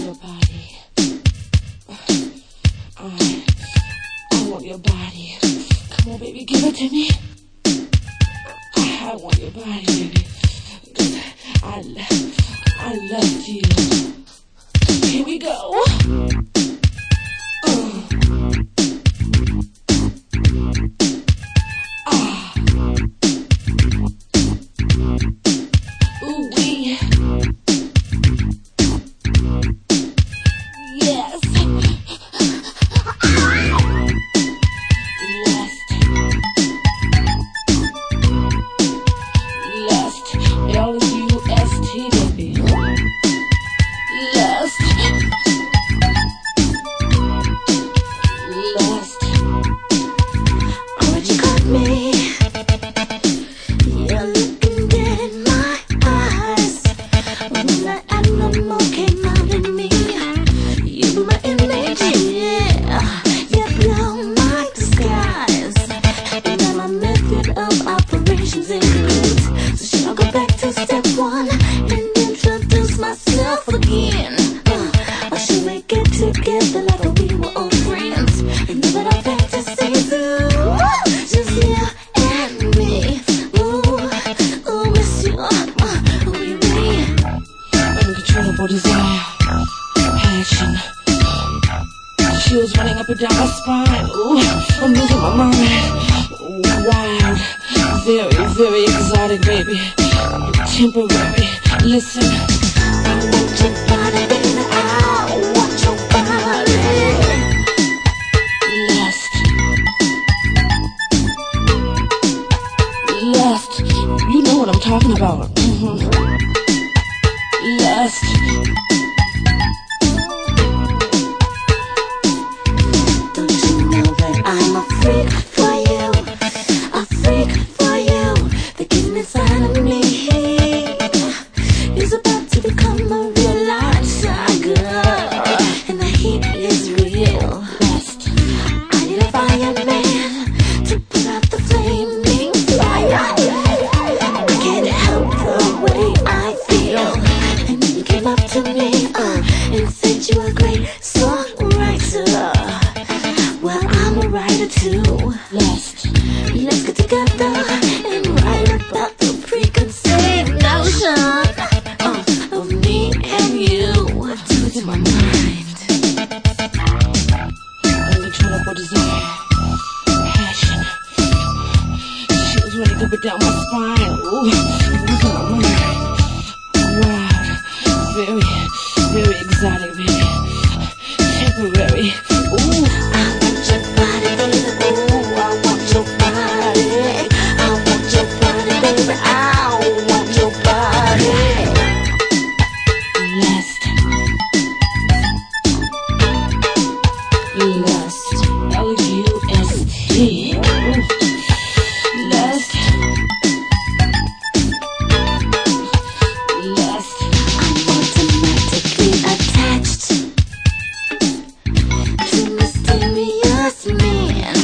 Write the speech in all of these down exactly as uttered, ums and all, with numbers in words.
your body. I, I want your body. Come on, baby, give it to me. I want your body, baby. 'Cause I, I love you. Here we go. Uh. Ah. Ooh wee. Yes. Lust. Lust. L U S T, baby. Lust. Lust. Oh, what you got me? You're looking dead in my eyes. When that animal came out in me, you blew my image, yeah. You blow my disguise. And now my method of operations includes. So should I go back to step one and introduce myself again? Uh, or should we get together like we were old friends and live it our fantasies? Ooh, just you and me. Ooh, ooh, miss you. Uh, we we. Uncontrollable desire, passion, chills running up and down my spine. Ooh, I'm losing my mind. Ooh, wild, very, very exotic, baby. Temporary. Listen, I want your body, baby. I want your body. lust, lust. You know what I'm talking about. Mm-hmm. Lust. Don't you know that I'm a freak for you? A freak for you. The kid inside of me is about to become a real life tiger, and the heat is real. Lust. I need a fireman to put out the flaming fire. I can't help the way I feel. And then you came up to me uh, and said you were a great songwriter. Well, I'm a writer too. Lust. Let's get together and write about the preconceived notion uh, of me and you. What's in my mind? Uncontrollable desire, passion, chills running up and down my spine. Ooh, what's in my mind? Wild, very, very exotic, baby. Temporary. Ooh, I want your body, baby. Ooh, I want your body. I want your body, baby. I want your body. lust, lust, L U S T. Ooh, lust, lust. I'm automatically attached to mysterious men.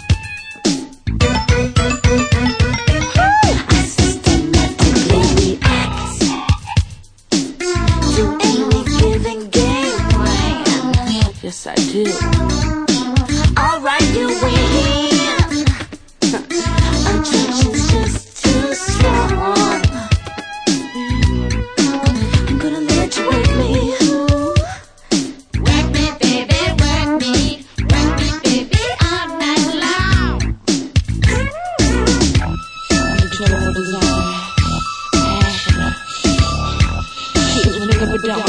I systematically react to any given game plan. Yes, I do. Alright, you win. Attraction's just too strong. I'm gonna let you work me. Work me, baby, work me. Work me, baby, all night long. Uncontrollable desire, passion, chills running up and down